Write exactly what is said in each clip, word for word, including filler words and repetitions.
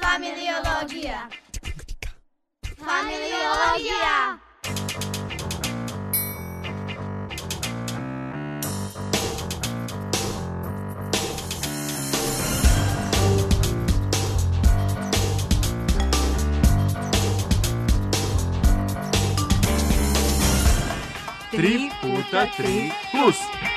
Familiologija. Familiologija. Tri puta tri plus.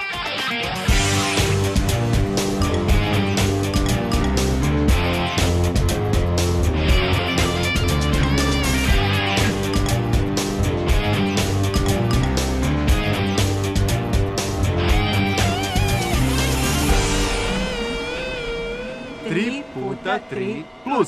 Tri puta tri plus.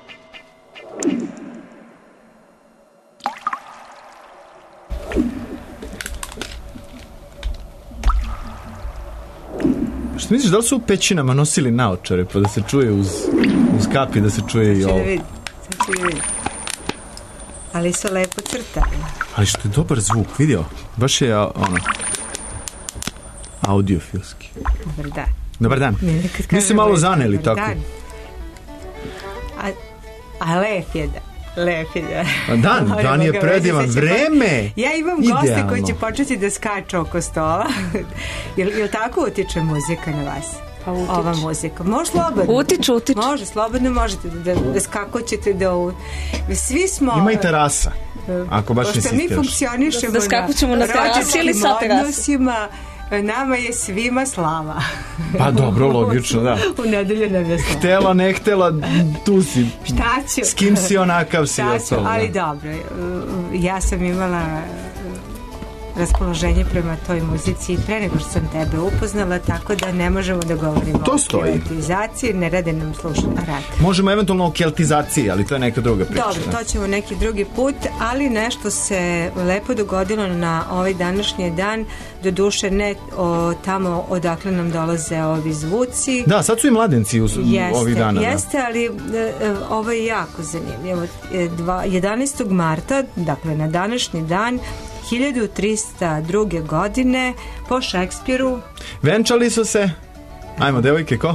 Što misliš, da li su u pećinama nosili naočare pa da se čuje uz, uz kapi, da se čuje i ovo? Sad ću da vidim, sad ću da vidim. Ali su lepo crtali. Ali što je dobar zvuk, vidio? Baš je ono, audiofilski. Dobar dan. Dobar dan. Ne, Mi se malo zaneli dobar tako. Dan. A, a lep je dan. Lep je dan. A dan, Moramo dan je ga predivan, reći, sad će vreme. pa- Ja imam goste Idealno. koji će početi da skaču oko stola. jel, jel tako utiče muzika na vas? Pa utiče. Ova muzika. Može slobodno. Utiče, utiče. Može, slobodno možete da, da skakućete da u... Svi smo... Ima i terasa, ako baš Pošto mi insistiraš. funkcionišemo Da- da skakućemo na terasi ili sa rođačkim terase? odnosima, nama je svima slava. Pa dobro, logično, da. U nedelju nam je slava. Htela, ne htela, tu si. Šta ću? S kim si onakav si. Šta ću? ostalo, Ali da. dobro, uh, ja sam imala uh, raspoloženje prema toj muzici pre nego što sam tebe upoznala, tako da ne možemo da govorimo To o stoji. keltizaciji, ne rade nam slušati rad. Možemo eventualno o keltizaciji, ali to je neka druga priča. Dobro, da. to ćemo neki drugi put, ali nešto se lepo dogodilo na ovaj današnji dan, do duše ne o, tamo odakle nam dolaze ovi zvuci. Da, sad su i mladenci u, Jeste, ovih dana. jeste, ali e, e, ovo je jako zanimljivo. E, dva- jedanaestog marta, dakle na današnji dan, hiljadu trista druge. godine, po Šekspiru, Da. Venčali su se. Ajmo, devojke, ko?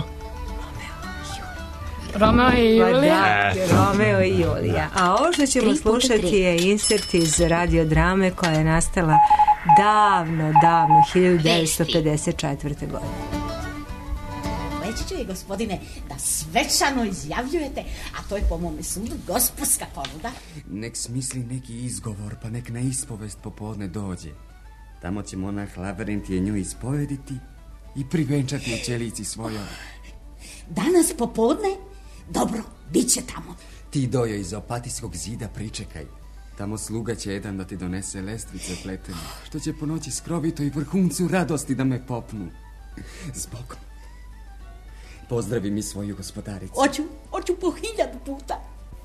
Romeo i pa Julija. da, Romeo i Julija. A ovo što ćemo Tri puta slušati tri. je insert iz radiodrame koja je nastala davno, davno, hiljadu devetsto pedeset četvrte. godine. Reći ću je, gospodine, da svečano izjavljujete, a to je po mome sudu gospodska ponuda. Nek smisli neki izgovor, pa nek na ispovest popodne dođe. Tamo će monah Laverent je nju ispovediti i privenčati u ćelici svojoj. Danas popodne? Dobro, bit će tamo. Ti dojo iz Opatijskog zida pričekaj. Tamo sluga će jedan da ti donese lestvice pletene, što će po noći skrovito i vrhuncu radosti da me popnu. Zbogom. Pozdravi mi svoju gospodaricu. Hoću, hoću po hiljadu puta.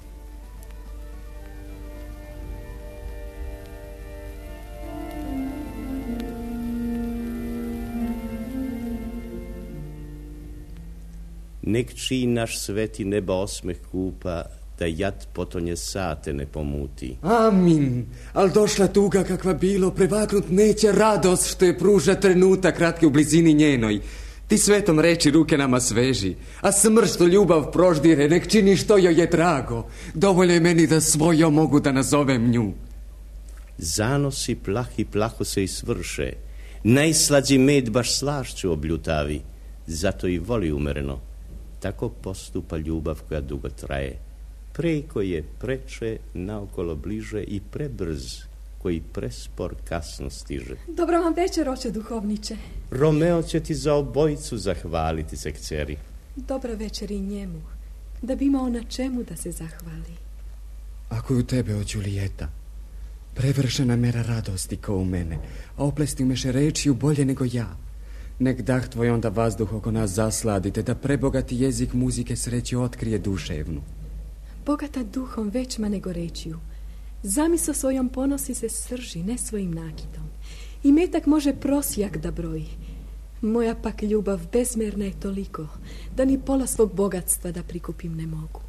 Nek čiji naš sveti neba osmeh kupa, da jad potonje sate ne pomuti. Amin. Al došla tuga kakva bilo, prevagnut neće radost što je pruža trenutak kratke u blizini njenoj. Ti svetom reči ruke nama sveži, a smrt što ljubav proždire, nek čini što joj je drago. Dovoljno je meni da svojo mogu da nazovem nju. Zanosi plahi plaho se i svrše, najslađi med baš slašću obljutavi, zato i voli umereno. Tako postupa ljubav koja dugo traje. Preko je preče, naokolo bliže i prebrz, koji prespor kasno stiže. Dobra vam večer, oče duhovniče. Romeo će ti za obojicu zahvaliti se, kćeri. Dobra večer i njemu, da bi imao na čemu da se zahvali. Ako je u tebe, o Đulijeta, prevršena mera radosti ko u mene, a oplesti umeše rečiju bolje nego ja. Nek dah tvoj onda vazduh oko nas zasladite, da prebogati jezik muzike sreći otkrije duševnu. Bogata duhom većma nego rečiju. Zamisao svojom ponosi se srži, ne svojim nakidom. I metak može prosjak da broji. Moja pak ljubav bezmerna je toliko, da ni pola svog bogatstva da prikupim ne mogu.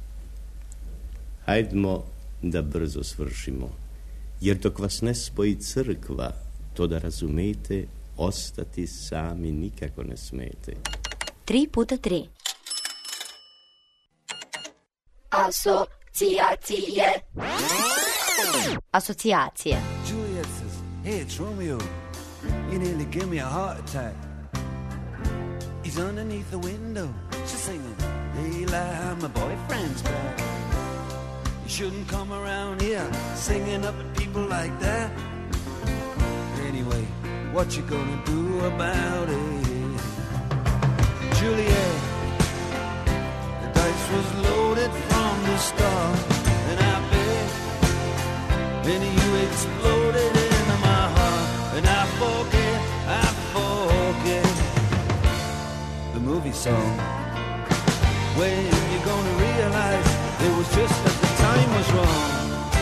Hajdmo da brzo svršimo, jer dok vas ne spoji crkva, to da razumete, ostati sami nikako ne smete. Tri puta tri. Asocijacije. Asocijacije. Juliet says, hey, it's Romeo. You nearly give me a heart attack. He's underneath the window. She's singing, Eli, my boyfriend's back. You shouldn't come around here singing up at people like that. Anyway, what you gonna do about it? Juliet, the dice was loaded from the start, and I bet then you exploded into my heart, and I forget, I forget the movie song. When you gonna realize it was just that the time was wrong,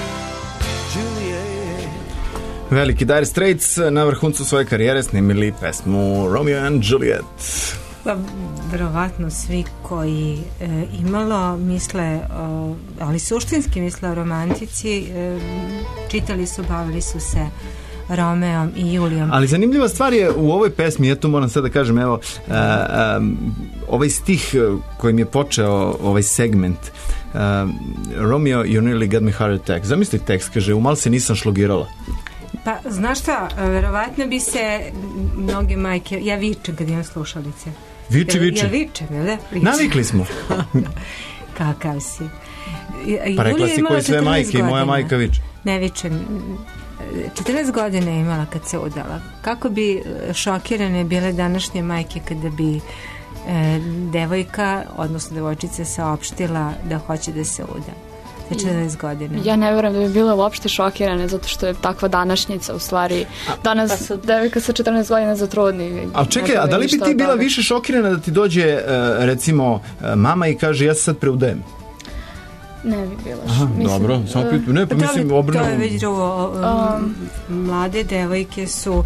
Juliet. Veliki Dire Straits na vrhuncu svoje karijere snimili pesmu Romeo and Juliet. Pa, verovatno svi koji e, imalo misle, o, ali suštinski misle o romantici, e, čitali su, bavili su se Romeom i Julijom. Ali zanimljiva stvar je u ovoj pesmi, ja tu moram sad da kažem, evo, a, a, ovaj stih kojim je počeo ovaj segment, a, Romeo, you nearly got me heart attack. Zamisli tekst, kaže, umal se nisam šlogirala. Pa, znaš šta, verovatno bi se mnoge majke, ja vičem kad imam slušalice. Viči, viči. Ja vičem, jel da? Vičem. Navikli smo. Kakav si. Pa rekla si koji sve majke i moja majka viče. Ne vičem. četrnaest godina je imala kad se udala. Kako bi šokirane bile današnje majke kada bi e, devojka, odnosno devojčica saopštila da hoće da se uda. Za četrnaest godina. Ja ne vjerujem da bi bile uopšte šokirane zato što je takva današnjica u stvari. Danas pa su... devojka sa četrnaest godina zatrudni. A čekaj, a da li bi ti bila više šokirana da ti dođe recimo mama i kaže ja se sad preudajem? Ne bi bila. Aha, mislim, dobro, samo uh, pitu. Ne, pa mislim, obrnuo. To je već drugo. Um, mlade devojke su...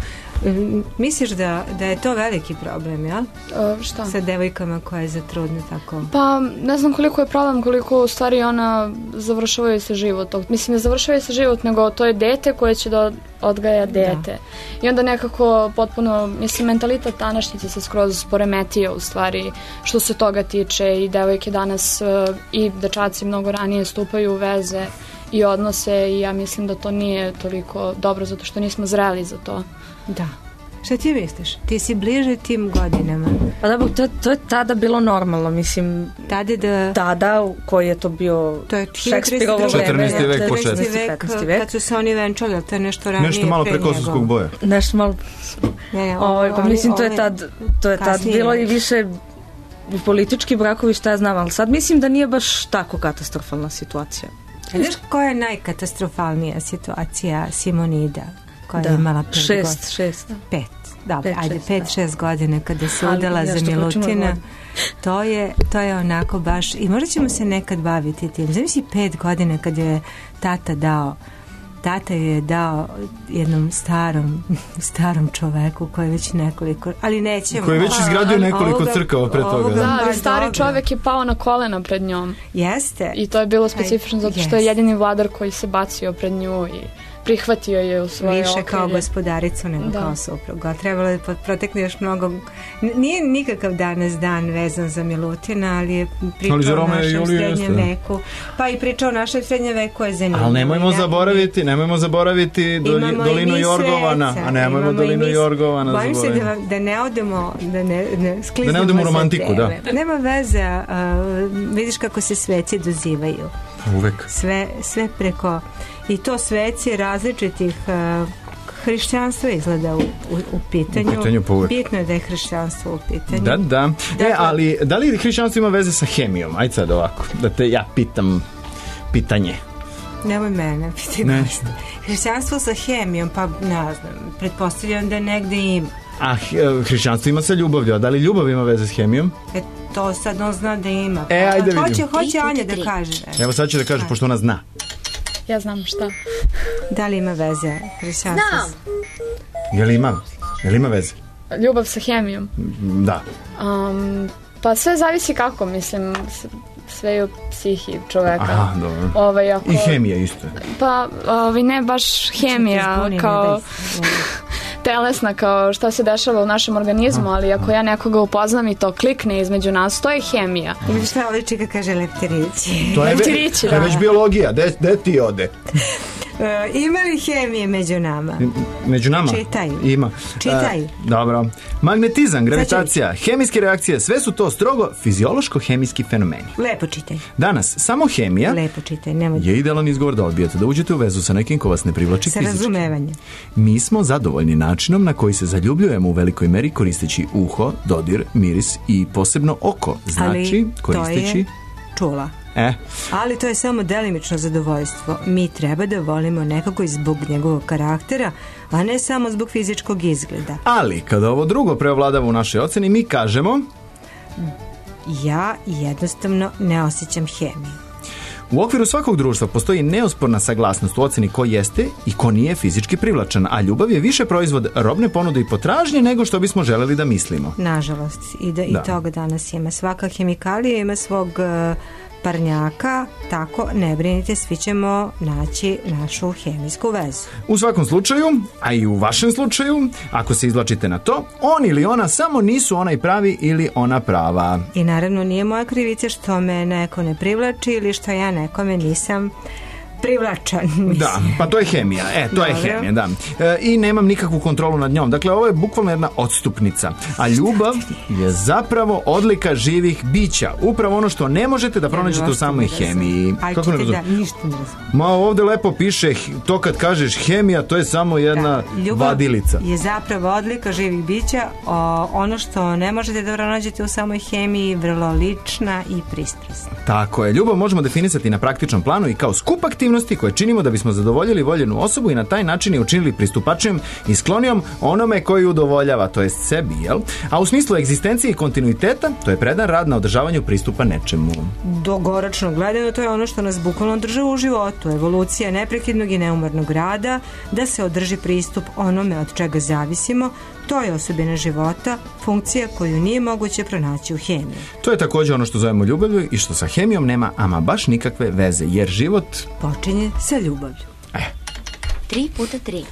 Misliš da, da je to veliki problem, jel? Uh, šta? Sa devojkama koje zatrudne tako? Pa, ne znam koliko je problem, koliko u stvari ona završavaju se život. Mislim, ne završavaju se život, nego to je dete koje će da odgaja dete. Da. I onda nekako potpuno, mislim, mentalitet današnjice se skroz poremetio u stvari što se toga tiče i devojke danas uh, i dečaci mnogo ranije stupaju u veze i odnose i ja mislim da to nije toliko dobro zato što nismo zreli za to. Da. Šta ti misliš? Ti si bliže tim godinama. Pa da, to, to je tada bilo normalno, mislim. Tada da... Tada, koji je to bio to je Šekspirovo vreme. četrnaesti vek početak. petnaesti vek, kad su se oni venčali, to je nešto ranije. Nešto malo pre kosovskog boja. Nešto malo... Ne, ne, o, o, pa mislim, to je tad, to je tad bilo i više politički brakovi, šta ja znam, ali sad mislim da nije baš tako katastrofalna situacija. Znaš koja je najkatastrofalnija situacija Simonida? Koja da, je imala pet šest, god... šest. Pet, da, pet, ajde, šest, pet, da. šest godine kada se udala za Milutina. To je, to je onako baš, i možda ćemo se nekad baviti tim. Zamisli pet godina kad je tata dao, tata je dao jednom starom, starom čoveku koji je već nekoliko, ali nećemo. Koji je već izgradio nekoliko crkava pre toga. Da, da, ali stari dobro. Čovek je pao na kolena pred njom. Jeste. I to je bilo specifično zato što je jedini vladar koji se bacio pred nju i prihvatio je u svoje više okrilje. Kao gospodaricu nego da. Kao supruga. Trebalo je protekne još mnogo... Nije nikakav danas dan vezan za Milutina, ali je pričao o našem srednjem veku. Pa i pričao o našem srednjem veku je zanimljivo. Ali nemojmo ne, zaboraviti, nemojmo zaboraviti doli, dolinu Jorgovana. A nemojmo dolinu Jorgovana zaboraviti. Bojim se da, da ne odemo, da ne, ne skliznemo da ne odemo u romantiku, da. Nema veze, uh, vidiš kako se sveci dozivaju. Uvek. Sve, sve preko... I to sveci različitih uh, hrišćanstva izgleda u, u, u pitanju. U pitanju povek. Bitno je da je hrišćanstvo u pitanju. Da, da. da e, ali da li hrišćanstvo ima veze sa hemijom? Ajde sad ovako, da te ja pitam pitanje. Nemoj mene pitati. Ne. Hrišćanstvo sa hemijom, pa ne znam, pretpostavljam da negde ima. A hrišćanstvo ima sa ljubavlju, a da li ljubav ima veze s hemijom? E, to sad on zna da ima. E, ajde vidim. Hoće, hoće Anja da kaže. Evo sad će da kaže, pošto ona zna. Ja znam šta. Da li ima veze hrišćanstvo? Znam. Je li ima? Je li ima veze? Ljubav sa hemijom? Da. Um, pa sve zavisi kako, mislim, sve je u psihi čoveka. Aha, dobro. Ovaj, ako... I hemija isto. Pa, ovaj, ne baš hemija, kao... telesna, kao šta se dešava u našem organizmu, ali ako ja nekoga upoznam i to klikne između nas, to je hemija. Ili šta ovaj čika kaže leptirići? To je, ve, to je već biologija, de, de ti ode? Uh, ima li hemije među nama? Među nama? Čitaj. Ima. Čitaj. Uh, dobro. Magnetizam, gravitacija, hemijske reakcije, sve su to strogo fiziološko-hemijski fenomeni. Lepo čitaj. Danas, samo hemija Lepo čitaj, nemoj... je idealan izgovor da odbijete, da uđete u vezu sa nekim ko vas ne privlači sa fizički. razumevanjem. Mi smo zadovoljni načinom na koji se zaljubljujemo u velikoj meri koristeći uho, dodir, miris i posebno oko. Znači, ali koristeći... to je čula. E. Ali to je samo delimično zadovoljstvo. Mi treba da volimo nekako i zbog njegovog karaktera, a ne samo zbog fizičkog izgleda. Ali, kada ovo drugo preovladava u našoj oceni, mi kažemo... Ja jednostavno ne osjećam hemiju. U okviru svakog društva postoji neosporna saglasnost u oceni ko jeste i ko nije fizički privlačan, a ljubav je više proizvod robne ponude i potražnje nego što bismo želeli da mislimo. Nažalost, i, da, i da. toga danas ima. Svaka hemikalija ima svog uh, parnjaka, tako ne brinite, svi ćemo naći našu hemijsku vezu. U svakom slučaju, a i u vašem slučaju, ako se izvlačite na to, on ili ona samo nisu onaj pravi ili ona prava. I naravno nije moja krivica što me neko ne privlači ili što ja nekome nisam privlačan. Da, pa to je hemija. E, to Dobre. je hemija, da. E, I nemam nikakvu kontrolu nad njom. Dakle, ovo je bukvalno jedna odstupnica. A ljubav je zapravo odlika živih bića. Upravo ono što ne možete da pronađete u samoj hemiji. Aj, Kako ne čite, razumem? da, ništa ne razumem. Ma ovdje lepo piše, to kad kažeš hemija, to je samo jedna da, ljubav vadilica. Je zapravo odlika živih bića. O, ono što ne možete da pronađete u samoj hemiji, vrlo lična i pristrasna. Tako je. Ljubav možemo definisati na praktičnom planu i kao skup aktivnosti koje činimo da bismo zadovoljili voljenu osobu i na taj način je učinili pristupačnijom i sklonijom onome koji udovoljava, to jest sebi, jel? A u smislu egzistencije i kontinuiteta, to je predan rad na održavanju pristupa nečemu. Dugoročno gledano, to je ono što nas bukvalno drži u životu. Evolucija neprekidnog i neumornog rada, da se održi pristup onome od čega zavisimo, to je osobina života, funkcija koju nije moguće pronaći u hemiji. To je također ono što zovemo ljubavlju i što sa hemijom nema ama baš nikakve veze, jer život počinje sa ljubavlju. Eh. Tri puta tri.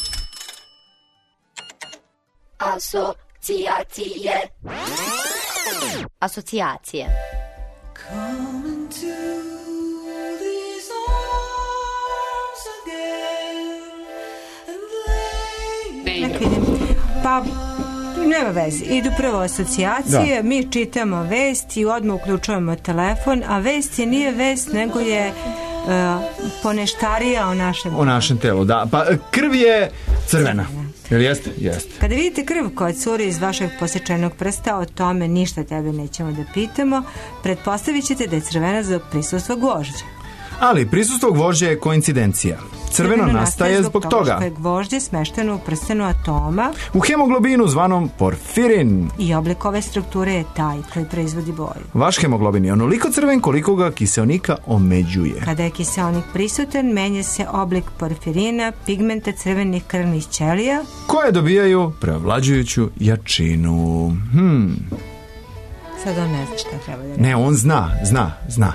Asocijacije. Asocijacije. Pa, nema veze. Idu prvo asocijacije, da. Mi čitamo vest i odmah uključujemo telefon, a vest je nije vest, nego je uh, poneštarija o našem o našem telu, da. Pa krv je crvena. Jel jeste? Jeste. Kada vidite krv koja curi iz vašeg posječenog prsta, o tome ništa tebe nećemo da pitamo, pretpostavit ćete da je crvena zbog prisustva gvožđa. Ali prisustvo gvožđa je koincidencija. Crveno, Crveno nastaje zbog toga što je gvožđe smešteno u prstenu atoma u hemoglobinu zvanom porfirin. I oblik ove strukture je taj koji proizvodi boju. Vaš hemoglobin je onoliko crven koliko ga kiseonika omeđuje. Kada je kiseonik prisutan, menja se oblik porfirina, pigmenta crvenih krvnih ćelija koje dobijaju preovlađujuću jačinu. Hmm. Sad on ne zna šta treba da reći. Ne, on zna, zna, zna.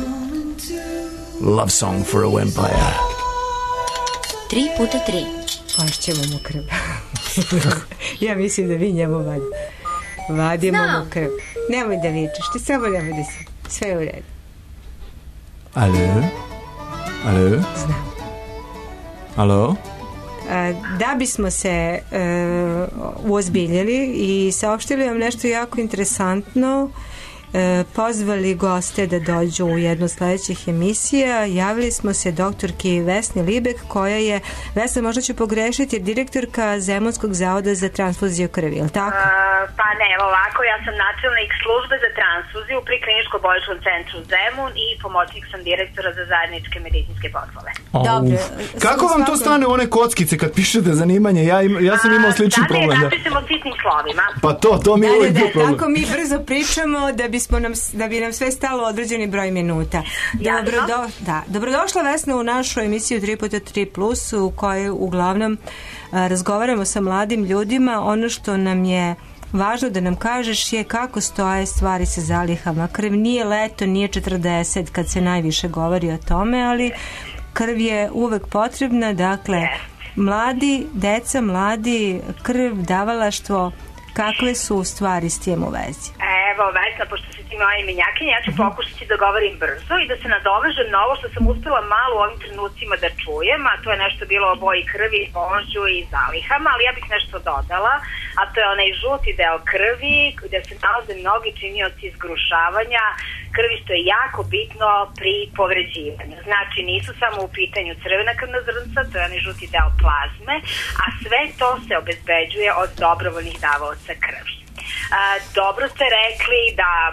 Love song for a vampire. Tri puta tri. Pašćemo mu krv. Ja mislim da vi njemu vadimo. Vadimo Znam. mu krv. Nemoj da vičeš, ti samo nemoj da si. Sve je u redu. Alo? Alo? Znam. Alo? Da bismo se uh, uozbiljili i saopštili vam nešto jako interesantno, pozvali goste da dođu u jednu sljedećih emisija. Javili smo se doktorki Vesni Libek, koja je, Vesna, možda ću pogrešiti, jer direktorka Zemunskog zavoda za transfuziju krvi, je li tako? A, pa ne, ovako, ja sam načelnik službe za transfuziju pri kliničko-bolničkom centru Zemun i pomoćnik sam direktora za zajedničke medicinske poslove. Dobro. Kako vam to stane u one kockice kad pišete zanimanje? Ja, im, ja sam imao slični A, problem. Da, ne, napišemo sitnim slovima. Pa to, to mi je da, uvijek da, bio problem. Tako mi brzo pričamo da bi Smo nam, da bi nam sve stalo određeni broj minuta. Dobrodo, da, dobrodošla Vesna u našu emisiju tri puta tri plus, u kojoj uglavnom a, razgovaramo sa mladim ljudima. Ono što nam je važno da nam kažeš je kako stoje stvari sa zalihama. Krv nije leto, nije četrdeset kad se najviše govori o tome, ali krv je uvek potrebna, dakle Mladi, deca, mladi, krv, davalaštvo, kakve su stvari s tim u vezi? Evo, Vesna, pošto si ti moja imenjakinja, ja ću pokušati da govorim brzo i da se nadovežem na ovo što sam uspela malo u ovim trenucima da čujem, a to je nešto bilo o boji krvi, sponžu i zalihama, ali ja bih nešto dodala, a to je onaj žuti deo krvi gde se nalaze mnogi činioci zgrušavanja krvi, što je jako bitno pri povređivanju. Znači, nisu samo u pitanju crvena krvna zrnca, to je onaj žuti deo plazme, a sve to se obezbeđuje od dobrovoljnih davaoca krvi. A, dobro ste rekli da a,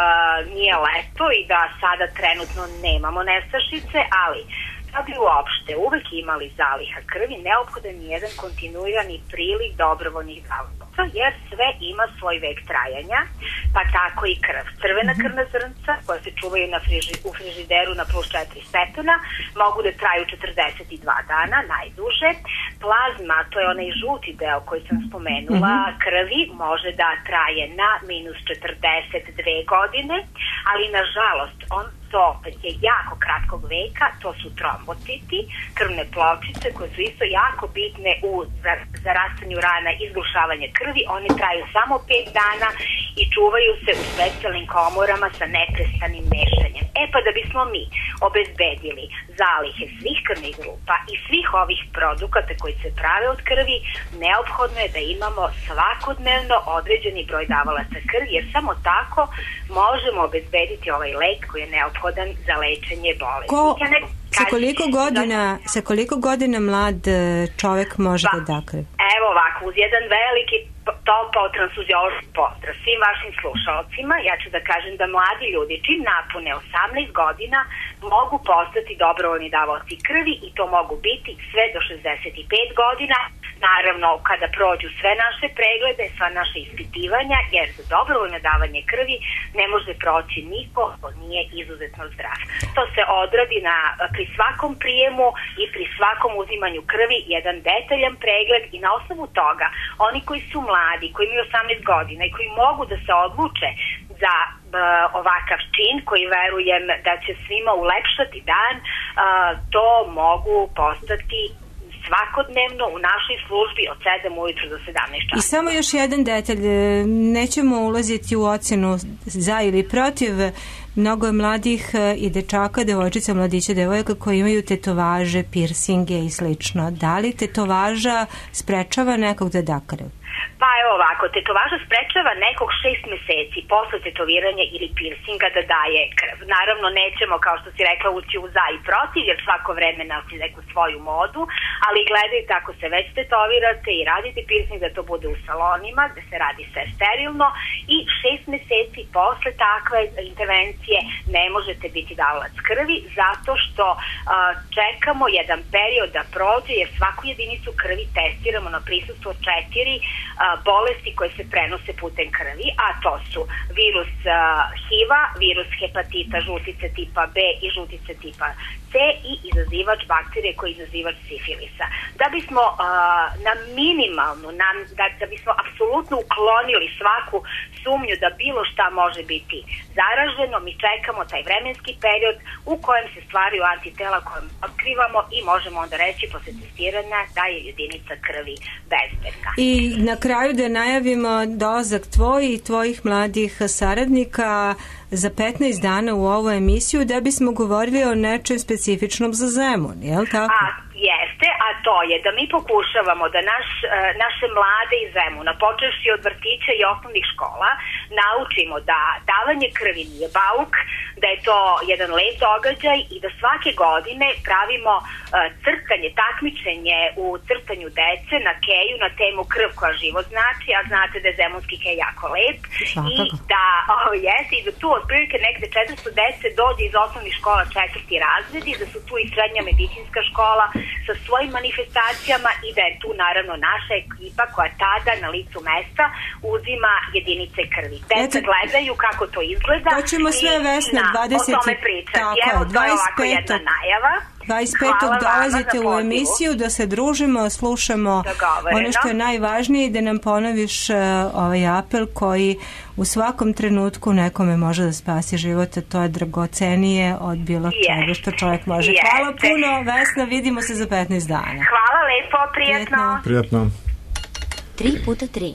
nije leto i da sada trenutno nemamo nestašice, ali da bi uopšte uvek imali zaliha krvi, neophodan je jedan kontinuirani priliv dobrovoljnih davaoca, jer sve ima svoj vek trajanja, pa tako i krv. Crvena krvna zrnca koja se čuvaju na friži, u frižideru na plus četiri stepena mogu da traju četrdeset dva dana, najduže. Plazma, to je onaj žuti deo koji sam spomenula, mm-hmm. krvi, može da traje na minus četrdeset dve godine, ali nažalost on to je jako kratkog veka, to su trombociti, krvne pločice koje su isto jako bitne u zarastanju rana i izgrušavanje krvi. One traju samo pet dana i čuvaju se u specijalnim komorama sa neprestanim mešanjem. E pa da bismo mi obezbedili zalihe svih krvnih grupa i svih ovih produkata koji se prave od krvi, neophodno je da imamo svakodnevno određeni broj davalaca krvi, jer samo tako možemo obezbediti ovaj lek koji je neophodan za lečenje bolesti. Ko, sa koliko godina, sa koliko godina mlad čovek može pa, da da krv? Evo ovako, uz jedan veliki topao transfuziološki pozdrav svim vašim slušalcima, ja ću da kažem da mladi ljudi čim napune osamnaest godina mogu postati dobrovoljni davaoci krvi i to mogu biti sve do šezdeset pet godina. Naravno, kada prođu sve naše preglede, sva naše ispitivanja, jer za dobrovoljno davanje krvi ne može proći niko ko nije izuzetno zdrav. To se odradi na, pri svakom prijemu i pri svakom uzimanju krvi jedan detaljan pregled i na osnovu toga oni koji su mladi, koji imaju osamnaest godina i koji mogu da se odluče za uh, ovakav čin koji verujem da će svima ulepšati dan, uh, to mogu postati svakodnevno u našoj službi od sedam ujutru do sedamnaest časova. I samo još jedan detalj, nećemo ulaziti u ocenu za ili protiv, mnogo je mladih i dečaka, devojčica, mladića, devojaka koji imaju tetovaže, piercinge i slično. Da li tetovaža sprečava nekog da da krv? Pa evo ovako, tetovaža sprečava nekog šest meseci posle tetoviranja ili piercinga da daje krv. Naravno, nećemo, kao što si rekla, ući u za i protiv, jer svako vreme nosi neku svoju modu, ali gledajte, ako se već tetovirate i radite piercing, da to bude u salonima, da se radi sve sterilno i šest meseci posle takve intervencije ne možete biti davalac krvi, zato što uh, čekamo jedan period da prođe, jer svaku jedinicu krvi testiramo na prisustvo četiri bolesti koje se prenose putem krvi, a to su virus uh, H I V-a, virus hepatita žutice tipa B i žutice tipa C i izazivač bakterije koji je izazivač sifilisa. Da bismo uh, na minimalnu, na, da, da bismo apsolutno uklonili svaku sumnju da bilo šta može biti zaraženo, mi čekamo taj vremenski period u kojem se stvaraju antitela koje otkrivamo i možemo onda reći posle testiranja da je jedinica krvi bezbedna. I na kraju da najavimo dolazak tvoj i tvojih mladih saradnika za petnaest dana u ovu emisiju da bismo govorili o nečem specifičnom za Zemun, je li tako? A, jeste, a to je da mi pokušavamo da naš, naše mlade iz Zemuna, počevši od vrtića i osnovnih škola, naučimo da davanje krvi nije bauk, da je to jedan lep događaj i da svake godine pravimo uh, crtanje, takmičenje u crtanju dece na keju na temu krv koja život znači, a znate da je zemunski kej jako lep. Svakako. I da, oh, jeste, i da tu otprilike nekde četiristo dece dođe iz osnovnih škola četvrti razredi, da su tu i srednja medicinska škola sa svojim manifestacijama i da je tu naravno naša ekipa koja tada na licu mesta uzima jedinice krvi. Deca gledaju kako to izgleda. To ćemo sve, Vesna, dvadeset o tome pričati. Evo, to je ovako jedna najava. dvadeset petog dolazite u emisiju da se družimo, slušamo ono što je najvažnije i da nam ponoviš uh, ovaj apel koji u svakom trenutku nekome može da spasi život, a to je dragocenije od bilo čega što čovjek može. Hvala puno, Vesna, vidimo se za petnaest dana. Hvala lepo, prijatno. Prijatno. Tri puta tri.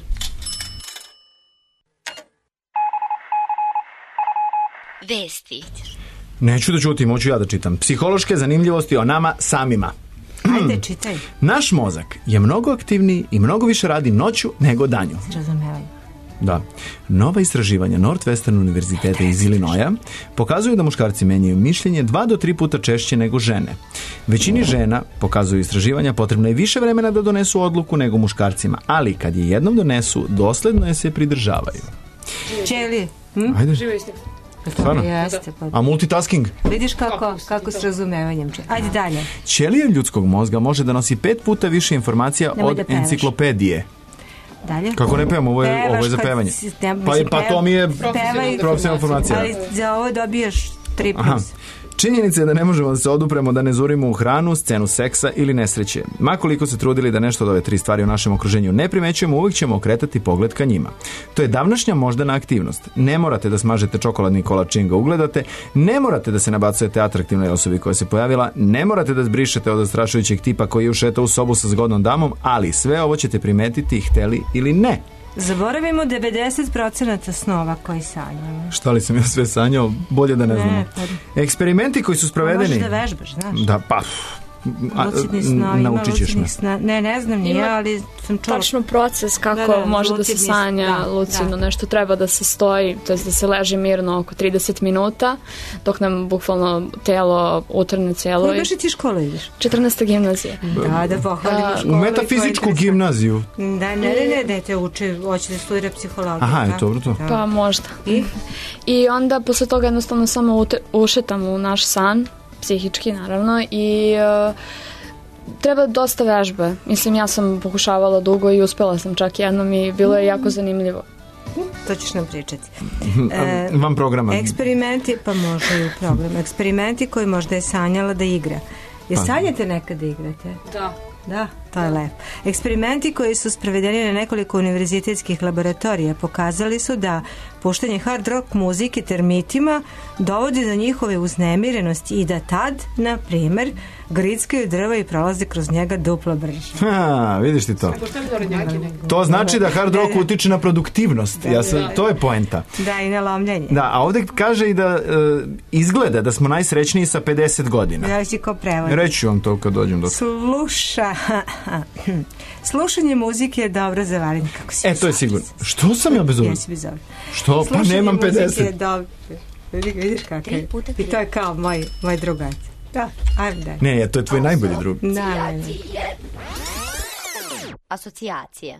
Vesti. Neću da čutim, hoću ja da čitam. Psihološke zanimljivosti o nama samima. Ajde, čitaj. Naš mozak je mnogo aktivniji i mnogo više radi noću nego danju. Razumevanje. Da. Nova istraživanja Northwestern univerziteta iz Illinoisa pokazuju da muškarci menjaju mišljenje dva do tri puta češće nego žene. Većini žena, pokazuju istraživanja, potrebno je više vremena da donesu odluku nego muškarcima, ali kad je jednom donesu, dosledno je se pridržavaju. Čeli. Hm? Ajde. Živo isti. Stvarno? Jeste, pa. A multitasking? Vidiš kako, kako s razumevanjem. Ajde dalje. Ćelija ljudskog mozga može da nosi pet puta više informacija Nemoj od da pevaš. enciklopedije. Dalje. Kako ne pevam, ovo je, Pevaš ovo je za kad pevanje. si- ne, Pa, mislim, pa to mi je pevaj- profesionalna informacija. Ali za ovo dobijaš tri plus. Aha. Činjenica je da ne možemo da se odupremo da ne zurimo u hranu, scenu seksa ili nesreće. Makoliko se trudili da nešto od ove tri stvari u našem okruženju ne primećujemo, uvijek ćemo okretati pogled ka njima. To je davnašnja moždana aktivnost. Ne morate da smažete čokoladni kolač čim ga ugledate, ne morate da se nabacujete atraktivnoj osobi koja se pojavila, ne morate da zbrišete od zastrašujućeg tipa koji je ušetao u sobu sa zgodnom damom, ali sve ovo ćete primetiti hteli ili ne. Zaboravimo devedeset procenata snova koji sanjamo. Šta li sam ja sve sanjao? Bolje da ne, Ne, znamo. pa- Eksperimenti koji su sprovedeni... Možeš da vežbaš, znaš. Da, pa... a, Lucidni snovi, ima naučit ćeš me. lucidnih sna. Ne, ne znam nije, Ima ali sam čula. Tačno proces kako Da, da, može da se lucidni- sanja da, lucidno, da. nešto treba da se stoji, to jest da se leži mirno oko trideset minuta, dok nam bukvalno telo utrne cijelo. Koji baš i ti školu ideš? četrnaesta gimnazija. Da, da pohvalimo A, školu. U i metafizičku tvoje gimnaziju. interese. Da, ne, ne, ne, da te uče, hoće da studira psihologiju. Aha, je da? dobro to. Da. Pa možda. I? I onda posle toga jednostavno samo ute- ušetam u naš san, psihički naravno, i e, treba dosta vežbe. Mislim, ja sam pokušavala dugo i uspela sam čak jednom i bilo je jako zanimljivo. To ćeš nam pričati. A, van programa. Eksperimenti, pa može i u program. Eksperimenti koji možda je sanjala da igra. Je Pa. sanjate nekad da igrate? Da. Da, to je lepo. Eksperimenti koji su sprovedeni na nekoliko univerzitetskih laboratorija pokazali su da puštanje hard rock muzike termitima dovodi do njihove uznemirenosti i da tad, na primjer, grickaju drva i prolaze kroz njega duplo brže. Ha, vidiš ti to. To znači da hard rock utiče na produktivnost. Ja sam, to je poenta. Da, i na lomljenje. Da, a ovdje kaže i da e, izgleda da smo najsrećniji sa pedeset godina. Ja ću ko prevodi. Reći ću vam to kad dođem do... Sluša. Slušanje muzike je dobro za varenje. Kako si E, to je sigurno. Što sam ja bezobrazni? Jesi bezobrazni. Što? Pa Slušanje nemam muzike je pedeset. dobro. Vidi, vidiš kako je. Tri puta tri. I to je kao moj, moj drugac. Da, ajde daj. Ne, je, to je tvoj najbolji drug. Da, da, da. Asocijacije.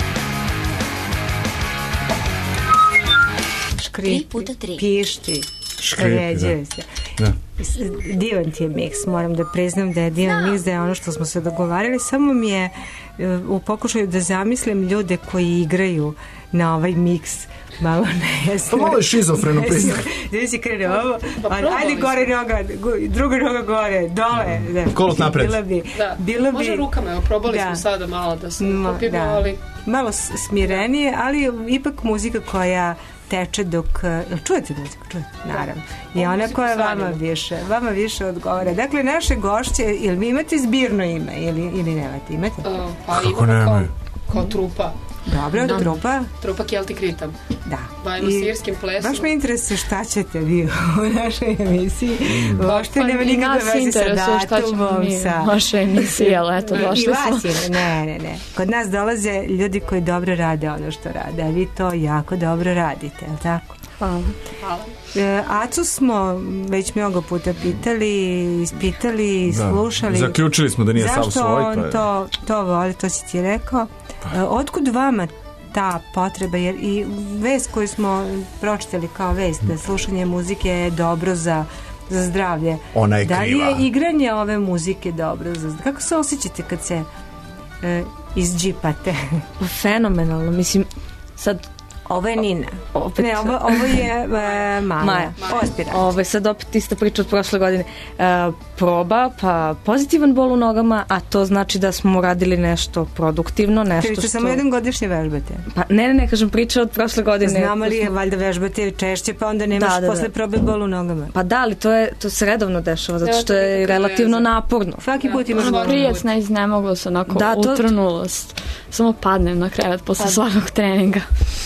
Tri puta tri. Pišti. Škrijeđuje se. Da. Divan ti je miks, moram da priznam da je divan miks, da je ono što smo se dogovarali, samo mi je u pokušaju da zamislim ljude koji igraju na ovaj miks malo nejesno. Pa malo je šizofreno priznam. Gdje si krene ovo, ajde gore noga, druga noga gore, dole. Da. Kolot napred. Bila bi, da. bila bi, može rukama, evo, probali da. smo sada malo da se Ma, popimo, da. ali... Malo smirenije, ali ipak muzika koja teče dok... Jel čujete muziku? Čujete? Naravno. I ona koja vama više, vama više odgovara. Dakle, naše gošće, jel vi imate zbirno ime ili, ili nemate? Imate? Uh, pa imamo kao, kao trupa. Dobro, no, trupa. Trupa Celtic Rhythm. Da. Bavimo sirskim plesom. Baš me interesuje šta ćete vi u našoj emisiji. Uopšte nema nikakve veze sa datumom. Sa vaše emisije, ali eto, došli smo. I vas je, ne, ne, ne. Kod nas dolaze ljudi koji dobro rade ono što rade, a vi to jako dobro radite, je li tako? Hvala. Hvala. E, Acu smo već mnogo puta pitali, ispitali, da. slušali. Zaključili smo da nije sav svoj. Zašto on to, to voli, to si ti rekao. E, otkud vama ta potreba, jer i vest koju smo pročitali kao vest, da slušanje muzike je dobro za, za zdravlje. Ona je da kriva. Da li je igranje ove muzike dobro za zdravlje? Kako se osjećate kad se e, izđipate? Fenomenalno, mislim, sad ovo je Nina. Opet, ne, ovo, ovo je uh, Maja. Maja. Ospirač. Ovo, sad opet ista priča od prošle godine. Uh, proba, pa pozitivan bol u nogama, a to znači da smo radili nešto produktivno, nešto što... što... samo jedan godišnje vežbate? Pa ne, ne, ne, kažem priča od prošle godine. Znamo li je, valjda vežbate češće, pa onda nemaš da, da, posle probe bol u nogama? Pa da, ali to, je, to se redovno dešava, zato što je relativno naporno. Svaki put imaš bol. Prijecna iznemoglost, onako da, to... utrnulost. Samo padnem na krevet posle pa... svakog treninga.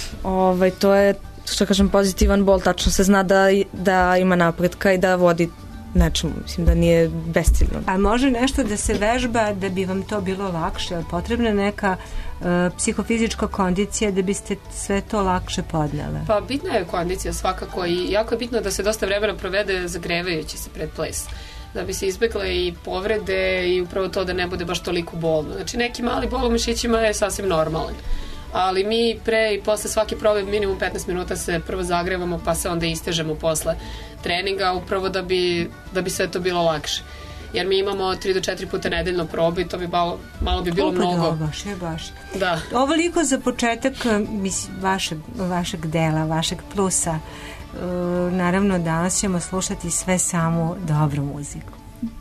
Ovaj, to je, što kažem, pozitivan bol, tačno se zna da, da ima napretka i da vodi nečemu, mislim da nije besciljno. A može nešto da se vežba da bi vam to bilo lakše, ali potrebna neka uh, psihofizička kondicija da biste sve to lakše podnele? Pa bitna je kondicija svakako i jako je bitno da se dosta vremena provede zagrevajući se pred ples, da bi se izbegle i povrede i upravo to da ne bude baš toliko bolno. Znači neki mali bol u mišićima je sasvim normalan. Ali mi pre i posle svake probe minimum petnaest minuta se prvo zagrevamo pa se onda istežemo posle treninga upravo da bi, da bi sve to bilo lakše. Jer mi imamo tri do četiri puta nedeljno probe i to bi malo, malo bi bilo Opa, mnogo. Da, baš je baš. Da. Ovoliko za početak mislim, vašeg, vašeg dela, vašeg plusa. E, naravno danas ćemo slušati sve samu dobru muziku.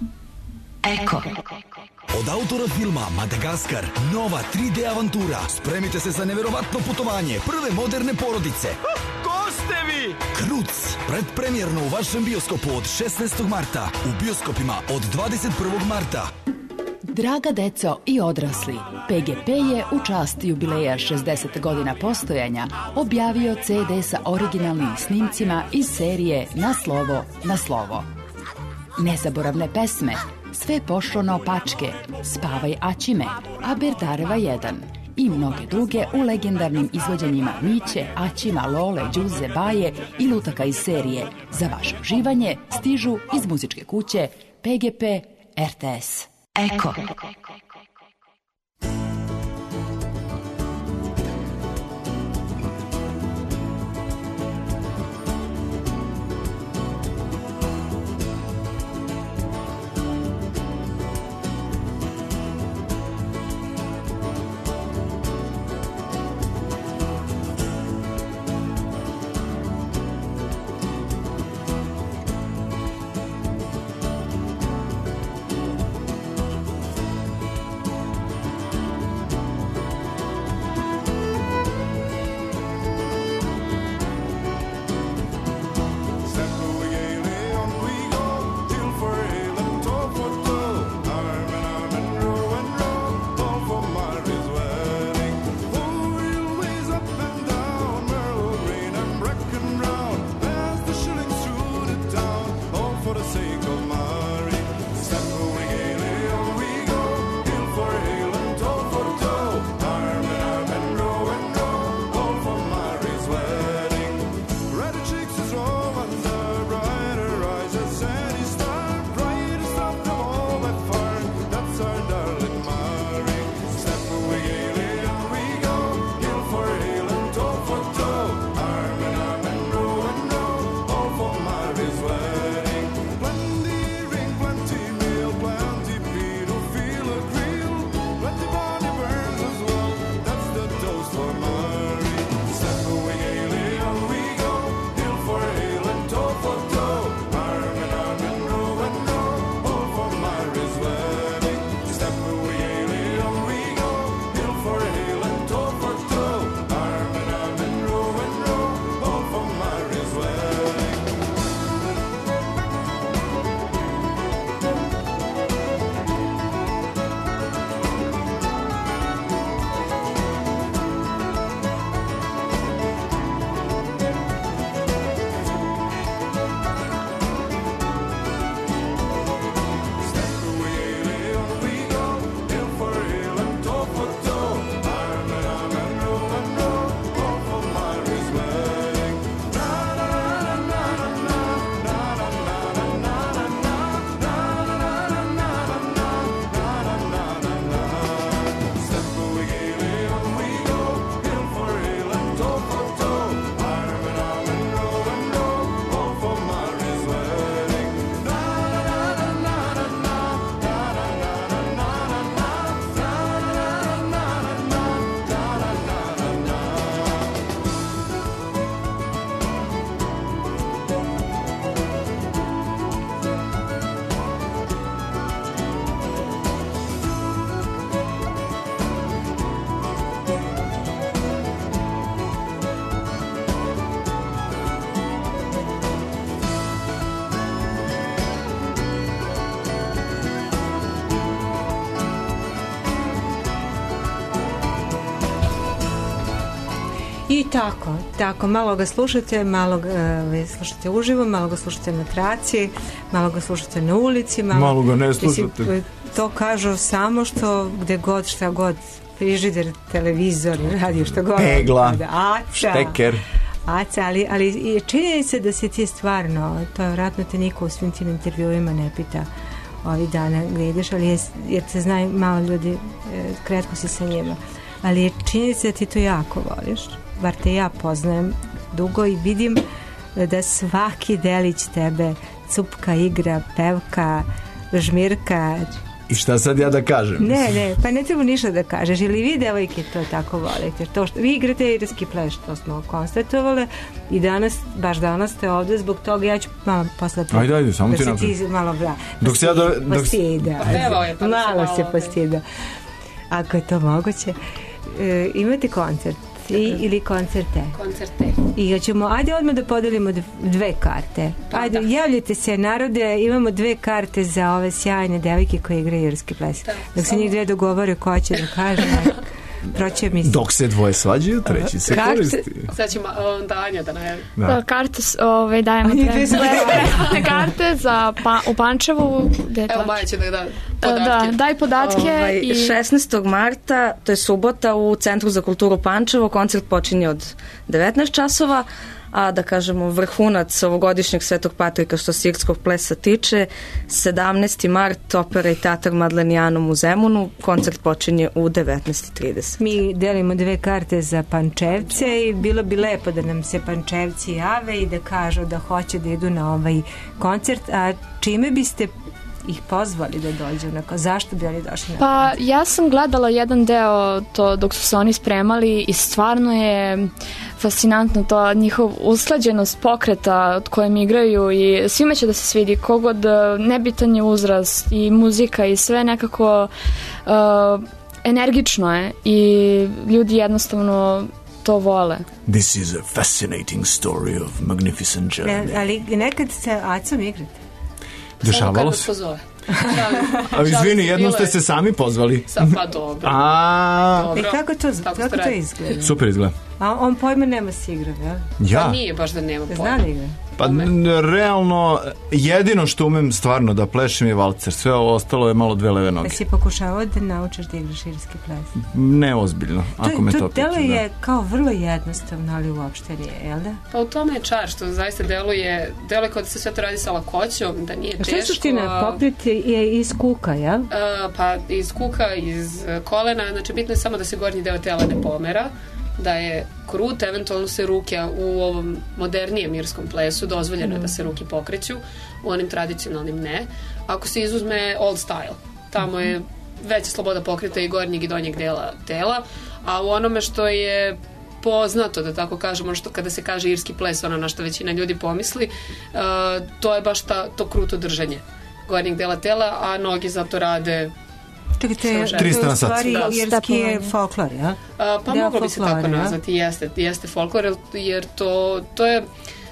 Eko. Od autora filma Madagaskar, nova tri D avantura. Spremite se za neverovatno putovanje prve moderne porodice. Ko ste vi? Kruc, predpremjerno u vašem bioskopu od šesnaestog marta, u bioskopima od dvadeset prvog marta. Draga deco i odrasli, P G P je u čast jubileja šezdeset godina postojanja objavio C D sa originalnim snimcima iz serije Na slovo, na slovo. Nezaboravne pesme, Sve pošlo na opačke, Spavaj Aćime, Aberdareva jedan i mnoge druge u legendarnim izvođenjima Miće, Aćima, Lole, Đuze, Baje i lutaka iz serije. Za vaše uživanje stižu iz muzičke kuće P G P R T S. Eko. I tako, tako, malo ga slušate, malo ga uh, slušate uživo, malo ga slušate na traci, malo ga slušate na ulici, malo, malo ga ne slušate. Mislim, to kažu samo što, gde god, šta god, frižider, televizor, radio, što god. Pegla, aca, šteker. Aca, ali, ali činjenica da se ti stvarno, to je vratno te niko u svim tim intervjuima ne pita ovih dana gde ideš, ali je, jer te znaju malo ljudi, kratko si sa njima. Ali je činjenica da ti to jako voliš, bar te ja poznajem dugo i vidim da svaki delić tebe cupka, igra, pevka, žmirka. I šta sad ja da kažem? Ne, ne, pa ne treba ništa da kažeš. Ili vi devojke to tako volite? To što, vi igrate irski pleš, to smo konstatovali i danas, baš danas ste ovde, zbog toga ja ću malo posle... Ajde, ajde, samo ti napravim. Da se ti malo vla... Dok se ja do... Postida. Pa malo se postida. Ako je to moguće. E, imate koncert i, ili koncerte? Koncerte. I hoćemo, ajde odmah da podelimo dve karte. Ajde, javljajte se narode, imamo dve karte za ove sjajne devojke koje igraju irski ples. Da, dok se njih dve dogovore ko će da kaže, proće mi... Dok se dvoje svađaju, treći se karte, koristi. Sad ćemo onda Anja da najavi. Da. Da, karte ove, dajemo tre karte za pa, u Pančevu. Evo Maja će da da podatke. Da, daj podatke. Ovaj, i... šesnaestog marta, to je subota, u Centru za kulturu Pančevo, koncert počinje od devetnaest časova, a da kažemo vrhunac ovogodišnjeg Svetog Patrika što se irskog plesa tiče, sedamnaesti mart, opera i teatar Madlenijanom u Zemunu, koncert počinje u devetnaest trideset. Mi delimo dve karte za Pančevce i bilo bi lepo da nam se Pančevci jave i da kažu da hoće da idu na ovaj koncert, a čime biste ih pozvali da dođu? Onako, zašto bi oni došli na Pa koncert? ja sam gledala jedan deo to dok su se oni spremali i stvarno je fascinantno to njihov usklađenost pokreta od kojem igraju i svima će da se svidi kogod, nebitan je uzrast i muzika i sve nekako uh, energično je i ljudi jednostavno to vole. This is a fascinating story of magnificent journey. Ne, ali nekad se Acom igrate? Dešavalo se. A izvini, jednom ste se sami pozvali. Sam, pa dobro. A... dobro. I kako to, kako to izgleda? Super izgleda. A on pojma nema se igra, jel? Ja? Pa nije baš da nema pojma. Zna li igra? Pa realno, jedino što umem stvarno da plešem je valcer. Sve ovo ostalo je malo dve leve noge. Da si pokušavao da naučiš da igraš irski ples? Neozbiljno, ako to, me to, to pita. To delo je kao vrlo jednostavno, ali uopšte nije, jel da? Pa u tome je čar, što zaista deluje, deluje kao da se sve to radi sa lakoćom, da nije teško. A što je suština? Pokret je iz kuka, jel? Uh, pa iz kuka, iz kolena, znači bitno je samo da se gornji deo tela ne pomera, da je krut, eventualno se ruke u ovom modernijem irskom plesu dozvoljeno je mm. da se ruke pokreću, u onim tradicionalnim ne. Ako se izuzme old style, tamo je veća sloboda pokreta i gornjeg i donjeg dela tela, a u onome što je poznato, da tako kažemo, što kada se kaže irski ples, ono na što većina ljudi pomisli, uh, to je baš ta, to kruto držanje gornjeg dela tela, a noge zato rade Čekajte, to je u stvari irski je folklor, ja? Uh, pa moglo bi se tako nazvati, jeste, jeste folklor, jer to, to je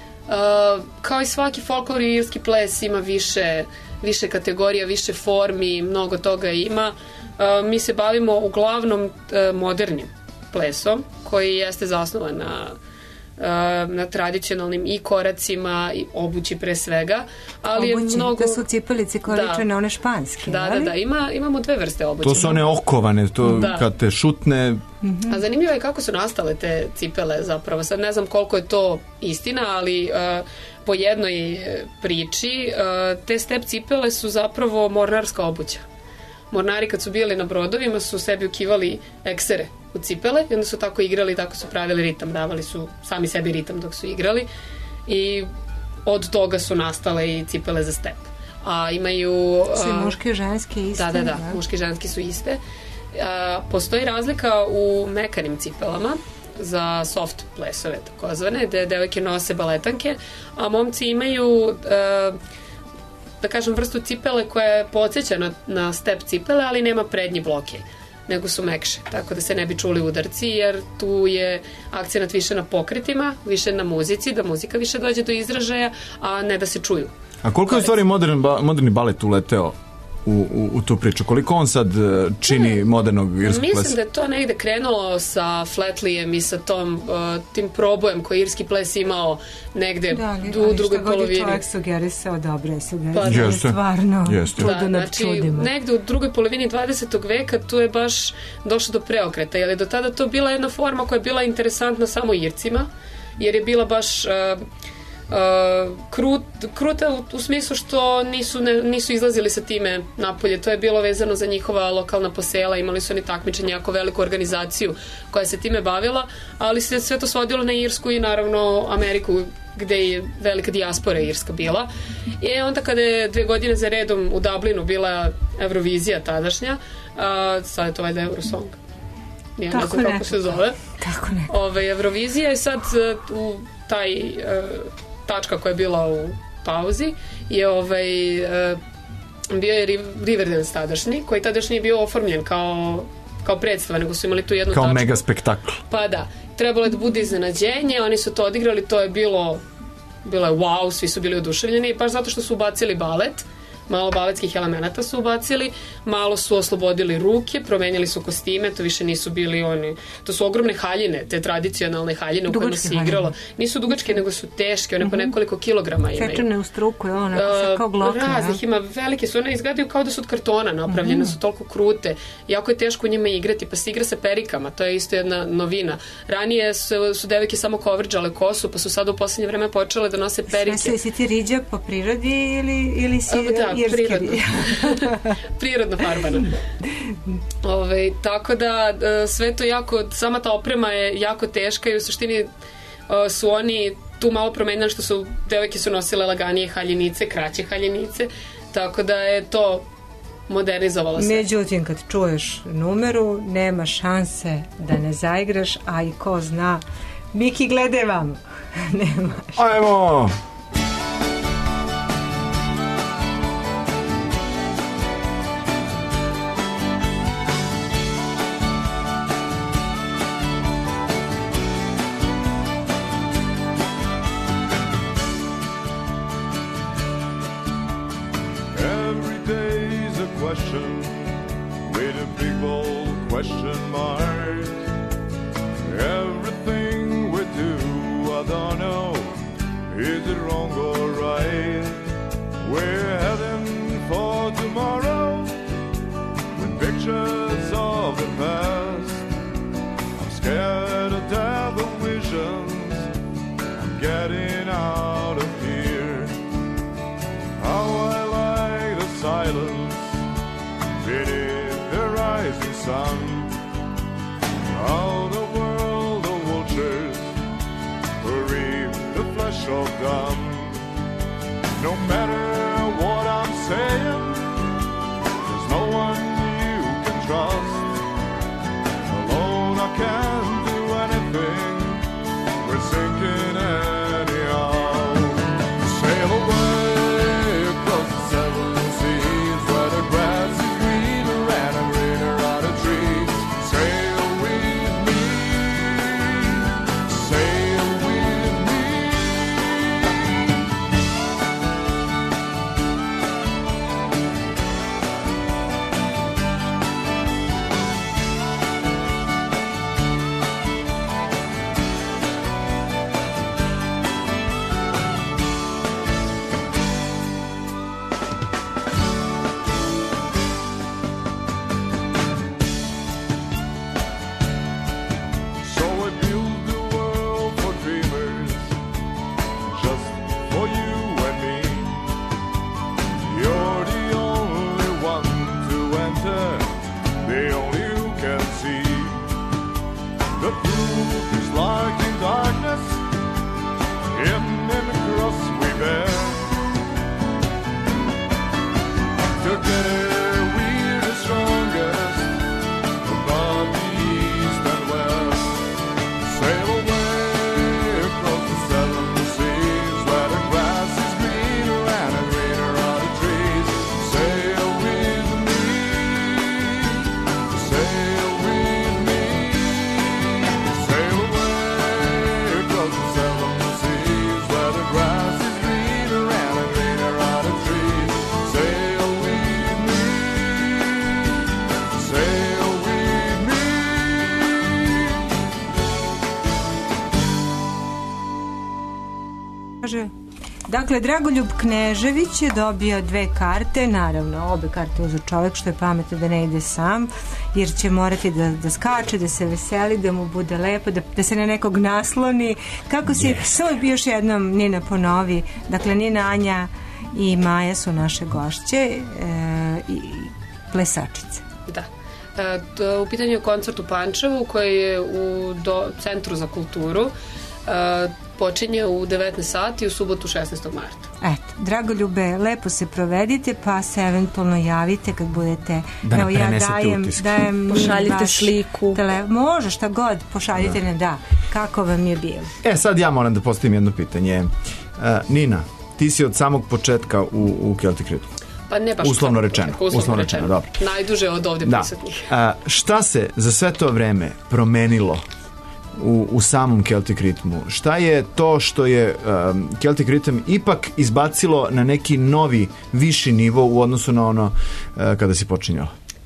uh, kao i svaki folklor i irski ples ima više, više kategorija, više formi, mnogo toga ima. Uh, mi se bavimo uglavnom uh, modernim plesom, koji jeste zasnovan na na tradicionalnim i koracima i obući pre svega, ali obući, je mnogo... to su cipelice koje liče na one španske, da, da, da, ima, imamo dve vrste obuće. To su one okovane, to da. Kad te šutne... Mm-hmm. A zanimljivo je kako su nastale te cipele zapravo, sad ne znam koliko je to istina, ali uh, po jednoj priči uh, te step cipele su zapravo mornarska obuća. Mornari kad su bili na brodovima su sebi ukivali eksere u cipele i onda su tako igrali, tako su pravili ritam, davali su sami sebi ritam dok su igrali i od toga su nastale i cipele za step. A imaju... Svi muški i ženski iste? Da, da, da, muški i ženski su iste. A, postoji razlika u mekanim cipelama za soft plesove, takozvane, gde devojke nose baletanke, a momci imaju... A, da kažem, vrstu cipele koja podsjeća na, na step cipele, ali nema prednji bloke, nego su mekše, tako da se ne bi čuli udarci, jer tu je akcenat više na pokretima, više na muzici, da muzika više dođe do izražaja, a ne da se čuju. A koliko je u stvari modern, ba, moderni balet uleteo u, u, u tu priču? Koliko on sad čini ne, modernog irskog plesa? Mislim da je to negde krenulo sa Flatlijem i sa tom, uh, tim probojem koji irski ples imao negde da, u drugoj polovini. Da, ali čovjek sugerisao, dobro je sugerisao. Pa, jeste, stvarno jeste. čudo da, nad znači, čudima. Negde u drugoj polovini dvadesetog veka tu je baš došlo do preokreta, jer je do tada to bila jedna forma koja je bila interesantna samo Ircima, jer je bila baš... Uh, Uh, krut, kruta u, u smislu što nisu, ne, nisu izlazili sa time napolje. To je bilo vezano za njihova lokalna posela, imali su oni takmičenje, jako veliku organizaciju koja se time bavila, ali se sve to svodilo na Irsku i naravno Ameriku, gde je velika dijaspora irska bila. I onda kada je dve godine za redom u Dublinu bila Eurovizija tadašnja, uh, sad je to valjda Eurosong, ja ne znam kako se zove. Tako ne. Ove, Eurovizija je sad uh, u taj uh, tačka koja je bila u pauzi je ovaj, uh, bio je Riverdance tadašnji, koji tadašnji je bio oformljen kao, kao predstava, nego su imali tu jednu kao tačku. Kao mega spektakl. Pa da, trebalo je da bude iznenađenje, oni su to odigrali, to je bilo, bilo je wow, svi su bili oduševljeni, baš zato što su ubacili balet, malo baletskih elemenata su ubacili, malo su oslobodili ruke, promenili su kostime, to više nisu bili oni, to su ogromne haljine, te tradicionalne haljine u kojima se igralo. Nisu dugačke, nego su teške, one po nekoliko kilograma imaju. Fečene u struku, je ono, uh, kao glokne. Raznih, ima velike su, one izgledaju kao da su od kartona napravljene, mm-hmm. su toliko krute, jako je teško u njima igrati, pa se igra sa perikama, to je isto jedna novina. Ranije su, su devojke samo kovrđale kosu, pa su sad u poslednje vreme počele da nose perike. Sve si ti riđa po prirodi ili, ili si... Da, prirodno. Prirodno farbana. Ove, tako da sve to jako, sama ta oprema je jako teška i u suštini su oni tu malo promenjali što su, devojke su nosile laganije haljinice, kraće haljinice, tako da je to modernizovalo se. Međutim, kad čuješ numeru, nema šanse da ne zaigraš, a i ko zna, Miki, gledaj vam. Nemaš. Ajmo! Kaže, dakle, Dragoljub Knežević je dobio dve karte, naravno, obe karte uzeo čovjek što je pametno da ne ide sam, jer će morati da, da skače, da se veseli, da mu bude lepo, da, da se na nekog nasloni. Kako si, yes. Samo još jednom Nina ponovi, dakle, Nina, Anja i Maja su naše gošće e, i plesačice. Da. E, to, u pitanju je koncert u Pančevu koji je u do, Centru za kulturu. E, počinje u devetnaest sati u subotu šesnaestog marta. Eto, Dragoljube, lepo se provedite, pa se eventualno javite kad budete. Da ne evo, ja dajem, dajem pošaljite sliku. Tele, može šta god, pošaljite ne da. Kako vam je bilo? E, sad ja moram da postavim jedno pitanje. Uh, Nina, ti si od samog početka u, u Celtic Rhythm. Pa ne baš uslovno rečeno. Uslovno, uslovno rečeno. rečeno, dobro. Najduže od ovde da. prisutnih. A, šta se za sve to vreme promenilo u, u samom Celtic Rhythmu? Šta je to što je um, Celtic Rhythm ipak izbacilo na neki novi, viši nivo u odnosu na ono uh, kada si počinjala?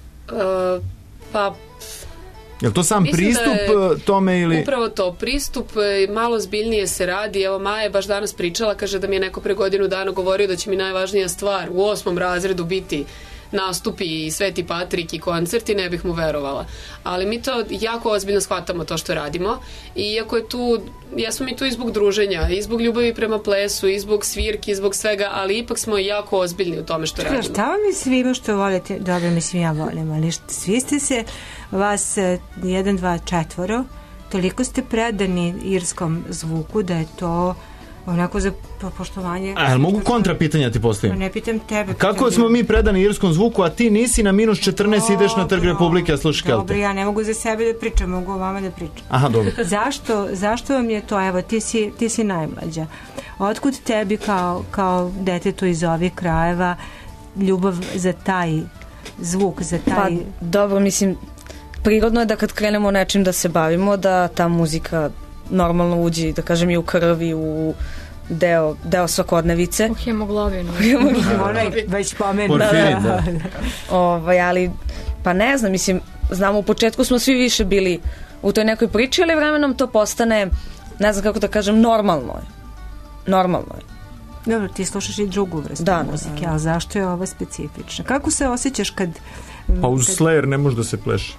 Uh, pa... Je li to sam Mislim pristup da tome ili... Upravo to, pristup, malo zbiljnije se radi. Evo, Maja je baš danas pričala, kaže da mi je neko pre godinu dana govorio da će mi najvažnija stvar u osmom razredu biti nastupi i Sveti Patrik i koncerti, ne bih mu verovala. Ali mi to jako ozbiljno shvatamo to što radimo i iako je tu, jesmo mi tu i zbog druženja, i zbog ljubavi prema plesu, i zbog svirki, i zbog svega, ali ipak smo jako ozbiljni u tome što Čekaj, radimo. šta vam je svima što volite? Dobro, mislim, ja volim, ali što, svi ste se, vas jedan, dva, četvoro, toliko ste predani irskom zvuku da je to onako za poštovanje. A, jel mogu kontra pitanja ti postavim? Ne pitam tebe. Kako pitam smo mi predani irskom zvuku, a ti nisi na minus četrnaest, ideš na Trg Republike, a slušaš Kelte? Dobro, ja ne mogu za sebe da pričam, mogu o vama da pričam. Aha, dobro. Zašto, zašto vam je to, evo, ti si, ti si najmlađa. Otkud tebi kao, kao detetu iz ovih krajeva ljubav za taj zvuk, za taj... Pa, dobro, mislim, prirodno je da kad krenemo nečim da se bavimo, da ta muzika normalno uđi, da kažem, i u krvi, u deo, deo svakodnevice. U hemoglobinu. Onaj već pomenu. Da, da, da. Ovaj, ali, pa ne znam, mislim, znamo, u početku smo svi više bili u toj nekoj priči, ali vremenom to postane, ne znam kako da kažem, normalno je. Normalno je. Dobro, ti slušaš i drugu vrstu da, muzike, da, da. ali zašto je ova specifična? Kako se osjećaš kad... Pa uz kad... Slayer ne može da se pleše.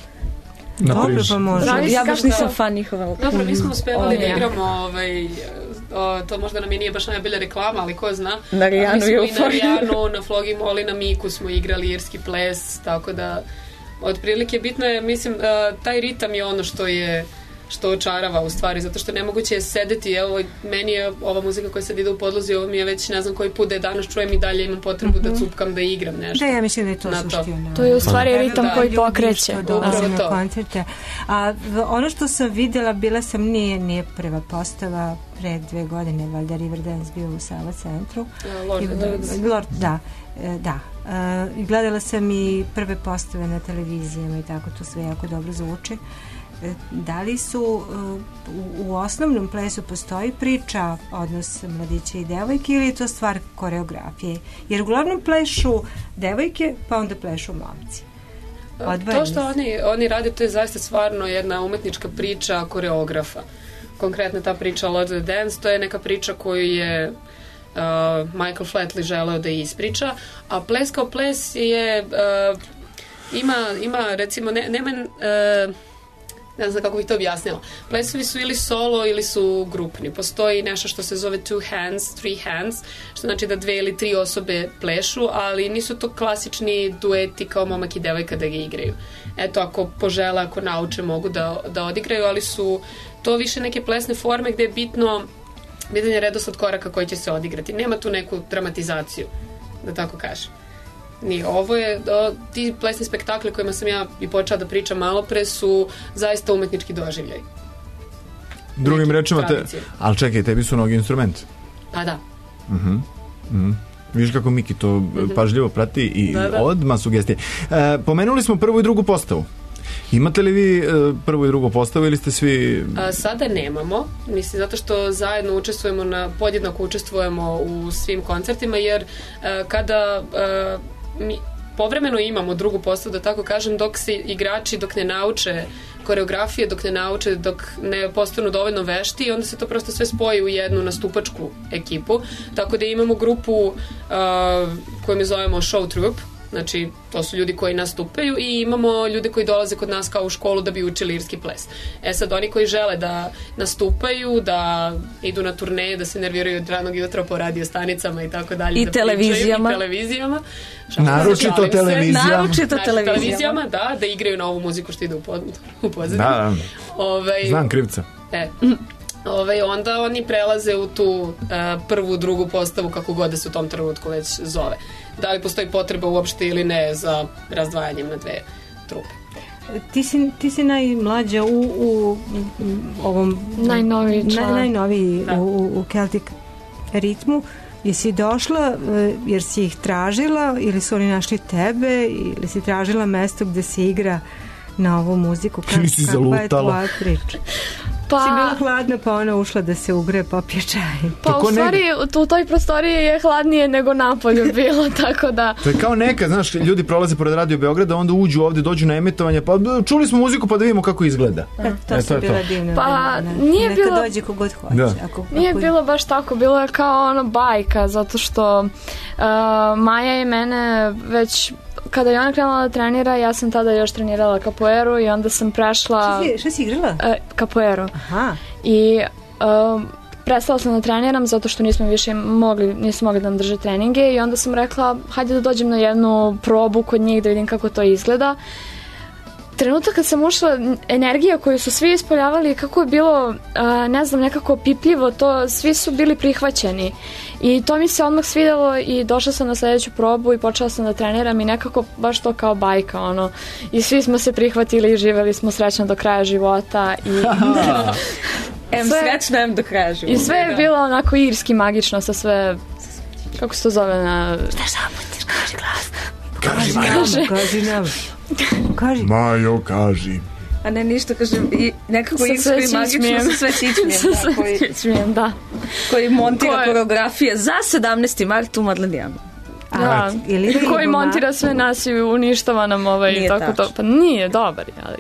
Dobro, pa može. Ja baš nisam fan njihova. Dobro, mi smo uspevali da igramo ovaj, o, to možda nam je nije baš najbolja reklama, ali ko zna. Na Rijanu i na Rijanu, na Flogi Moli, na Miku smo igrali irski ples, tako da otprilike bitno je, mislim, taj ritam je ono što je što očarava u stvari, zato što nemoguće je sedeti, evo, meni je ova muzika koja sad ide u podlozi, ovo mi je već ne znam koji put da je danas čujem i dalje imam potrebu mm-hmm. da cupkam, da igram nešto. Da, ja mislim da je to suština. To. to je u stvari ritam da, koji pokreće. Dolazi na koncerte. A ono što sam videla, bila sam, nije, nije prva postava, pre dve godine, valjda Riverdance bio u Sava centru. Uh, Lord, I, Lord, da. Da. Uh, gledala sam i prve postave na televizijama i tako, to sve jako dobro zvuči. Da li su u, u osnovnom plesu postoji priča, odnos mladića i devojke, ili je to stvar koreografije? Jer uglavnom plešu devojke, pa onda plešu momci. Odvojeni. To što oni, oni rade, to je zaista stvarno jedna umetnička priča koreografa. Konkretno ta priča Lord of the Dance, to je neka priča koju je uh, Michael Flatley želeo da ispriča, a ples kao ples je uh, ima, ima recimo ne, nema uh, ne znam kako bih to objasnila. Plesovi su ili solo ili su grupni. Postoji nešto što se zove two hands, three hands, što znači da dve ili tri osobe plešu, ali nisu to klasični dueti kao momak i devojka da ga igraju. Eto, ako požele, ako nauče, mogu da, da odigraju, ali su to više neke plesne forme gde je bitno bitan je redosled koraka koji će se odigrati. Nema tu neku dramatizaciju, da tako kažem. Nije, ovo je, o, ti plesni spektakli kojima sam ja i počela da pričam malo pre su zaista umetnički doživljaj. Drugim rečima, te, ali čekaj, tebi su nogi instrument. Pa da. Uh-huh. Uh-huh. Viš kako Miki to uh-huh. pažljivo prati i da, da. Odmah sugestije. E, pomenuli smo prvu i drugu postavu. Imate li vi e, prvu i drugu postavu ili ste svi... A, sada nemamo, mislim, zato što zajedno učestvujemo, na, podjednako učestvujemo u svim koncertima, jer e, kada e, mi povremeno imamo drugu postavu, da tako kažem, dok se igrači, dok ne nauče koreografije dok ne nauče, dok ne postanu dovoljno vešti i onda se to prosto sve spoji u jednu nastupačku ekipu. Tako da imamo grupu uh, koju mi zovemo show troupe. Znači, to su ljudi koji nastupaju i imamo ljude koji dolaze kod nas kao u školu da bi učili irski ples. E sad, oni koji žele da nastupaju, da idu na turneje, da se nerviraju od ranog jutra po radio stanicama i tako dalje. I da televizijama. I televizijama. Naročito televizijama. Naročito televizijama. televizijama, da, da igraju na ovu muziku što ide u, pod, u pozadinu. Da, da. Ovaj, Znam krivca. E, ovaj, onda oni prelaze u tu uh, prvu, drugu postavu kako god da se u tom trenutku već zove. Da li postoji potreba uopšte ili ne za razdvajanjem na dve trupe. Ti si, ti si najmlađa u, u, u ovom najnoviji član. Naj, najnoviji u, u Celtic ritmu. Jesi došla jer si ih tražila ili su oni našli tebe ili si tražila mesto gde se igra na ovu muziku? Ili si zalutala? Kakva je tvoja priča? Pa, si bila hladna pa ona ušla da se ugre popije čaj. Pa tako u stvari ne... u toj prostoriji je hladnije nego napolju bilo, tako da... To je kao neka, znaš, ljudi prolaze pored Radio Beograda, onda uđu ovde, dođu na emitovanje, pa čuli smo muziku pa da vidimo kako izgleda. E, to e, to je bila to. Divna. Pa vremena. nije Neka bilo... dođe kogod hoće. Da. Ako, nije ako... bilo baš tako, bilo je kao ono bajka, zato što uh, Maja i mene već... Kada je ona krenula da trenira, ja sam tada još trenirala kapoeru i onda sam prešla... Šta si, šta si igrala? Uh, kapoeru. Aha. I uh, prestala sam da treniram zato što nismo više mogli, nismo mogli da nam drže treninge i onda sam rekla, hajde da dođem na jednu probu kod njih da vidim kako to izgleda. Trenutak kad sam ušla, energija koju su svi ispoljavali, kako je bilo, a, ne znam, nekako pipljivo, to svi su bili prihvaćeni i to mi se odmah svidelo i došla sam na sledeću probu i počela sam da treniram i nekako baš to kao bajka, ono, i svi smo se prihvatili i živeli smo srećno do kraja života i em srećno, em do kraja života. I sve je bilo onako irski, magično sa sve, kako se to zove na... Šta šaputir, kaži glasno. Kaži, Majo, kaži nam. Kaži. Majo, kaži. A ne ništa, kažem, i nekako irsko i magično sa sve čičmijem. Sa sve čičmijem, da. Koji montira Koje... koreografije za sedamnaesti mart u Madlenijanu. Da, koji montira sve nas i uništava nam ovaj nije tako to. Pa nije dobar, ali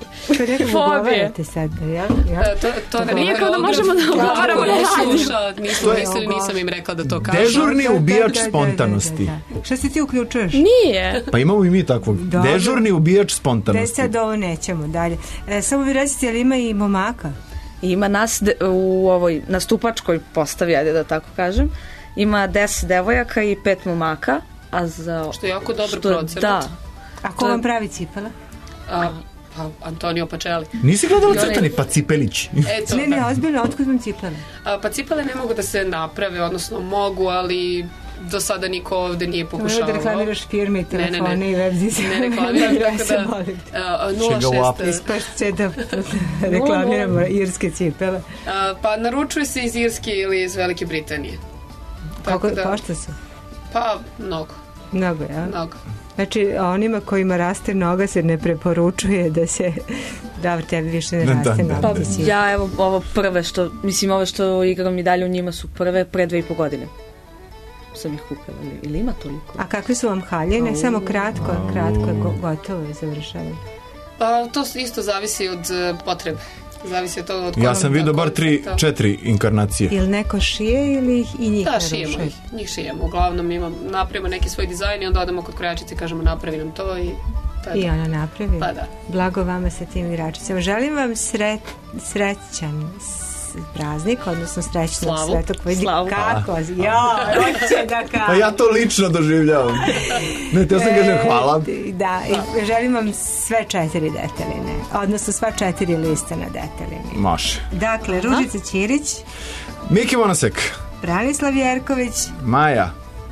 fobije. Sad, ja, ja. To, to ne nije kao da možemo da ugovaramo nešto. Nisam mislili, nisam im rekla da to kažu. Dežurni ubijač spontanosti. Šta se ti uključuješ? Nije. Pa imamo i mi takvog. Dežurni ubijač spontanosti. Da sad ovo nećemo dalje. E, samo vi recite, ali ima i momaka? Ima nas de, u ovoj nastupačkoj postavi, ajde da tako kažem. Ima deset devojaka i pet momaka. A za... Što je jako dobar što, procenat. Da. A ko vam pravi cipela? A, pa Antonio Pacelli. Nisi gledala crtani pa Cipelić? Eto, ne, ne, ozbiljno, otkud vam cipele? A, pa cipele ne mogu da se naprave, odnosno mogu, ali do sada niko ovde nije pokušao. Možda da reklamiraš firme i telefone ne, ne, ne. i web dizajn. Ne reklamiraš, tako da... nula šest... Ispašće da reklamiramo irske cipele. A, pa naručuje se iz Irske ili iz Velike Britanije. Kako da, košta se? Pa, mnogo. Mnogo, ja? Mnogo. Znači, onima kojima raste noga se ne preporučuje da se... Dobro, tebi više ne raste da, da, noga. Pa, ja, evo, ovo prve što... Mislim, ove što igram i dalje u njima su prve pre dve i po godine. Sam ih kupila. Ili ima toliko? A kakve su vam haljine? Oh. Samo kratko, kratko je gotovo je završavanje. Pa, to isto zavisi od uh, potrebe. Zavisi od toga od ja sam vidio bar tri, četiri inkarnacije. Ili neko šije ili i njih da, šijemo ih. Njih šijemo. Uglavnom imam, napravimo neki svoj dizajn i onda odemo kod krojačice i kažemo napravi nam to i... Tada. I ona napravi. Pa da. Blago vama sa tim igračicama. Želim vam sre, srećan praznik, odnosno srećnog svetog vidi. Kako? Ja, hoće da kažem. Pa ja to lično doživljavam. Ne, te ja sam kažem hvala. Da, i želim vam sve četiri deteline, odnosno sva četiri lista na detelini. Može. Dakle, Ružica Ćirić, Miki Monasek, Branislav Jerković, Maja,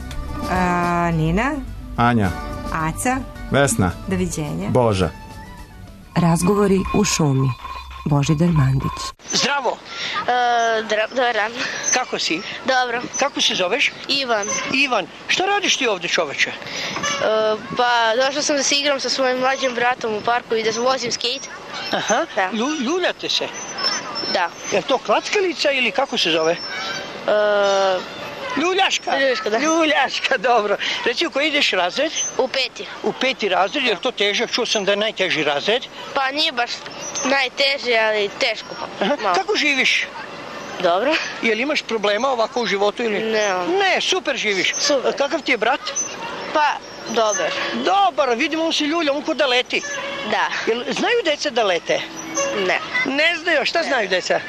a, Nina, Anja, Aca, Vesna, doviđenja, Boža. Razgovori u šumi. Božidar Mandić. Zdravo. Uh, dobar dan. Kako si? Dobro. Kako se zoveš? Ivan. Ivan. Šta radiš ti ovde, čoveče? Uh, pa došla sam da se igram sa svojim mlađim bratom u parku i da vozim skejt. Aha. Da. Ljuljate se? Da. Je to klackalica ili kako se zove? Uh, Ljuljaška? Ljuljaška, da. Ljuljaška, dobro. Reci, u koji ideš razred? U peti. U peti razred, jer to težak, čuo sam da je najteži razred. Pa nije baš najteži, ali teško. Aha. Kako živiš? Dobro. Jel imaš problema ovako u životu ili? Ne. Ne, super živiš. Super. Kakav ti je brat? Pa, dobar. Dobar, vidimo on se ljulja, on ko da leti. Da. Jel znaju deca da lete? Ne. Ne znaju, šta znaju deca?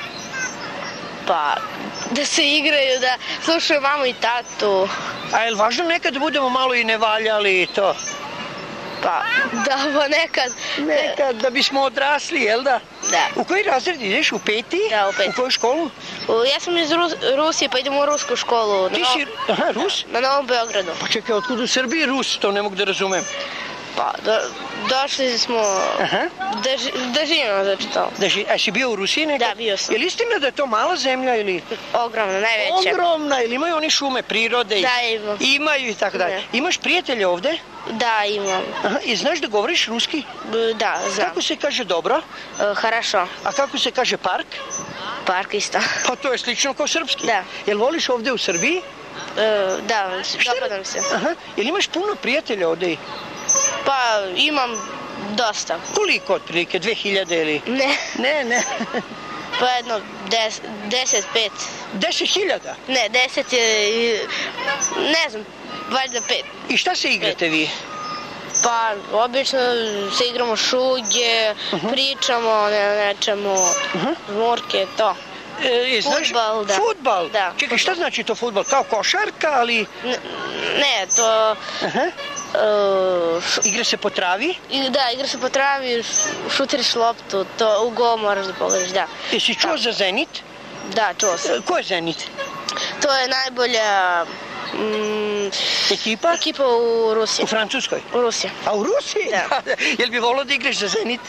Pa, da se igraju, da slušaju mamu i tatu. A je li važno nekad da budemo malo i nevaljali i to? Pa, da, pa nekad. Nekad, da bismo odrasli, jel da? Da. U koji razred ideš? U peti? Da, u peti. U koju školu? U, ja sam iz Rus, Rusije, pa idem u rusku školu. Ti na, si, aha, Rus? Na Novom Beogradu. Pa čekaj, otkud u Srbiji Rus? To ne mogu da razumem. Pa, do, došli smo Aha. da, ži, da živimo, znači to. Da ži, a si bio u Rusiji nekad? Da, bio sam. Je li istina da je to mala zemlja ili? Ogromna, najveća. Ogromna, ili imaju oni šume, prirode? I... Da, imam. Imaju i tako dalje. Imaš prijatelje ovde? Da, imam. Aha, i znaš da govoriš ruski? Da, znam. Kako se kaže dobro? Uh, harašo. A kako se kaže park? Park isto. Pa to je slično kao srpski. Da. Jel voliš ovde u Srbiji? Uh, da, dopadam se. Aha, jel imaš puno prijatelja ovde? Pa, imam dosta. Koliko otprilike? Dve hiljade ili? Ne. Ne, ne. Pa jedno, des, deset, pet. Deset hiljada? Ne, deset je, ne znam, valjda pet. I šta se igrate vi? Pa, obično se igramo šuge, uh-huh. pričamo ne, nečemu, uh-huh. žmurke, to. E, znaš, futbal, da. Futbal? Da. Čekaj, šta znači to futbal? Kao košarka, ali... N ne, to... Aha. Uh, š... Igra se po travi? I, da, igra se po travi, šutiriš loptu, to u gol moraš da pogledaš, da. Jesi čuo da. za Zenit? Da, čuo sam. E, ko je Zenit? To je najbolja... Mm, ekipa? Ekipa u Rusiji. U Francuskoj? U Rusiji. A u Rusiji? Da. Jel bi volio da igraš za Zenit?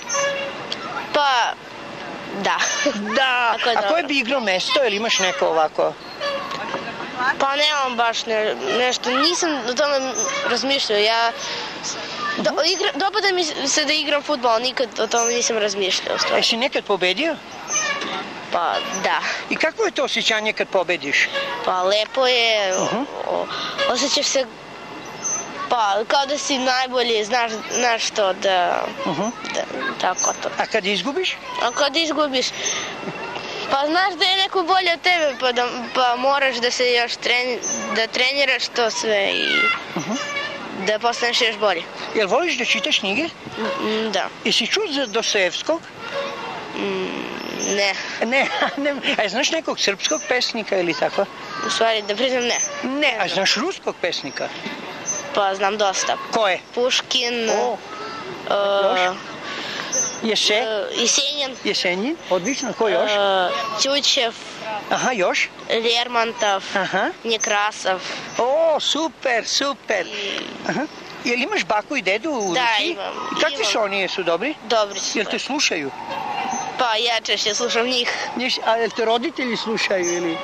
Pa, da. Da. Je a koje bi igrao mesto ili imaš neko ovako? Pa nemam baš ne, nešto, nisam o tome razmišljao, ja... Do, igra, dopada mi se da igram fudbal, nikad o tome nisam razmišljao. Jesi nekad pobedio? Pa, da. I kako je to osjećanje kad pobediš? Pa, lepo je, uh-huh. o, osjećaš se, pa, kao da si najbolji, znaš, znaš to, da, uh-huh. da, tako to. A kad izgubiš? A kad izgubiš, pa znaš da je neko bolje od tebe, pa, da, pa moraš da se još treni, da treniraš to sve i uh-huh. da postaneš još bolje. Jel voliš da čitaš knjige? Mm, da. Jesi čuo za Dostojevskog? Mm, ne. Ne, ne. A znaš nekog srpskog pesnika ili tako? U stvari, da priznam, ne. Ne, a znaš ruskog pesnika? Pa znam dosta. Ko je? Puškin. O, uh, još? Jese? Uh, Jesenjin. Jesenjin, odlično. Ko još? Uh, Ćućev. Aha, još? Lermontov. Aha. Nekrasov. O, super, super. Aha. Jel imaš baku i dedu u da, Rusiji? Da, imam. Kakvi imam. su oni, jesu dobri? Dobri su. Jel te slušaju? Pa ja češće slušam njih. A jel te roditelji slušaju ili?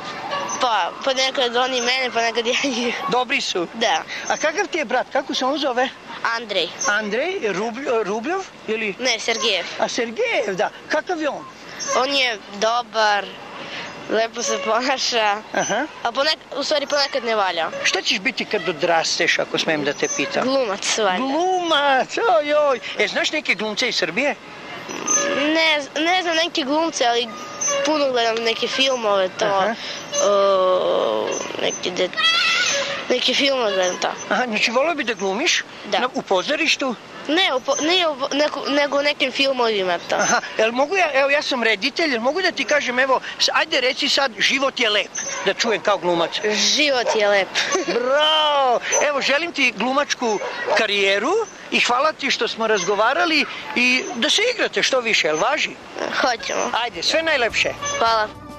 Pa, pa nekad oni mene, pa nekad ja njih. Dobri su? Da. A kakav ti je brat, kako se on zove? Andrej. Andrej, Rublj, Rubljov ili? Ne, Sergejev. A Sergejev, da. Kakav je on? On je dobar, lepo se ponaša, aha. a ponek, u stvari ponekad ne valja. Šta ćeš biti kad odrasteš, ako smijem da te pitam? Glumac, valjda. Glumac, ojoj. E, znaš neke glumce iz Srbije? Ne, ne znam neke glumce, ali puno gledam neke filmove, to, uh, neke, de, neke filmove gledam to. Aha, znači volio bi da glumiš? Da. Na, u pozorištu? Ne, upo, ne u, neko, nego u nekim filmovima to. Aha, jel mogu ja, evo ja sam reditelj, jel mogu da ti kažem, evo, ajde reci sad, život je lep, da čujem kao glumac. Život je lep. Bravo, evo želim ti glumačku karijeru i hvala ti što smo razgovarali i da se igrate što više, jel važi? Hoćemo. Ajde, sve najlepše. Hvala.